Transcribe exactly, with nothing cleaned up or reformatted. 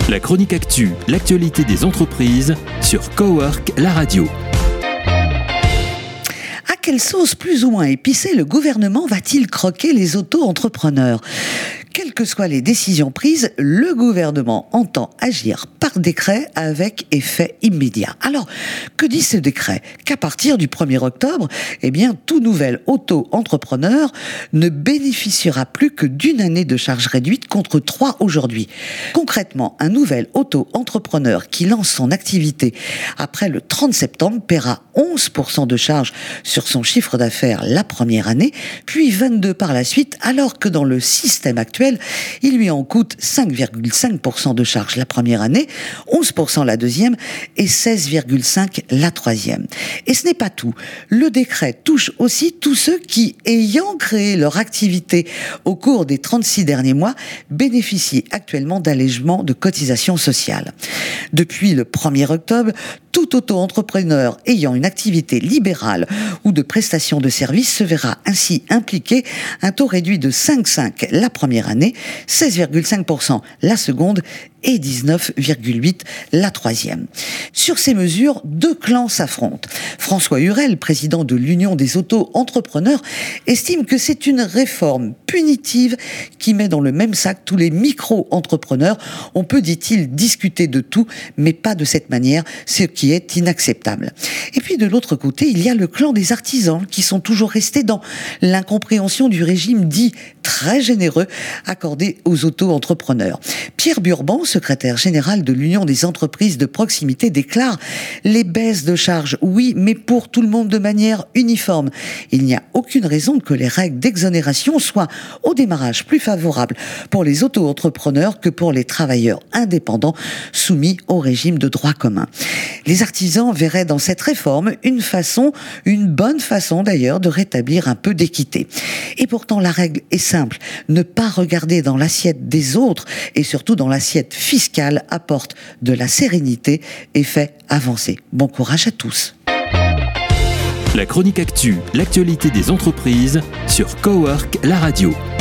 La chronique actu, l'actualité des entreprises sur Cowork, la radio. À quelle sauce plus ou moins épicée le gouvernement va-t-il croquer les auto-entrepreneurs ? Quelles que soient les décisions prises, le gouvernement entend agir par décret avec effet immédiat. Alors, que dit ce décret ? Qu'à partir du premier octobre, eh bien, tout nouvel auto-entrepreneur ne bénéficiera plus que d'une année de charge réduite contre trois aujourd'hui. Concrètement, un nouvel auto-entrepreneur qui lance son activité après le trente septembre paiera onze pour cent de charge sur son chiffre d'affaires la première année, puis vingt-deux par la suite, alors que dans le système actuel, il lui en coûte cinq virgule cinq pour cent de charge la première année, onze pour cent la deuxième et seize virgule cinq pour cent la troisième. Et ce n'est pas tout. Le décret touche aussi tous ceux qui, ayant créé leur activité au cours des trente-six derniers mois, bénéficient actuellement d'allègements de cotisations sociales. Depuis le premier octobre, tout auto-entrepreneur ayant une activité libérale ou de prestation de services se verra ainsi impliqué un taux réduit de cinq virgule cinq pour cent la première année, seize virgule cinq pour cent la seconde et dix-neuf virgule huit pour cent la troisième. Sur ces mesures, deux clans s'affrontent. François Hurel, président de l'Union des auto-entrepreneurs, estime que c'est une réforme punitive qui met dans le même sac tous les micro-entrepreneurs. On peut, dit-il, discuter de tout, mais pas de cette manière, ce qui est inacceptable. Et puis de l'autre côté, il y a le clan des artisans qui sont toujours restés dans l'incompréhension du régime dit très généreux accordé aux auto-entrepreneurs. Pierre Burban, secrétaire général de l'Union des entreprises de proximité, déclare « Les baisses de charges, oui, mais pour tout le monde de manière uniforme. Il n'y a aucune raison que les règles d'exonération soient au démarrage plus favorables pour les auto-entrepreneurs que pour les travailleurs indépendants soumis au régime de droit commun. » Les artisans verraient dans cette réforme une façon, une bonne façon d'ailleurs, de rétablir un peu d'équité. Et pourtant, la règle est simple. Ne pas regarder dans l'assiette des autres et surtout dans l'assiette fiscale apporte de la sérénité et fait avancer. Bon courage à tous. La chronique actu, l'actualité des entreprises sur Cowork, la radio.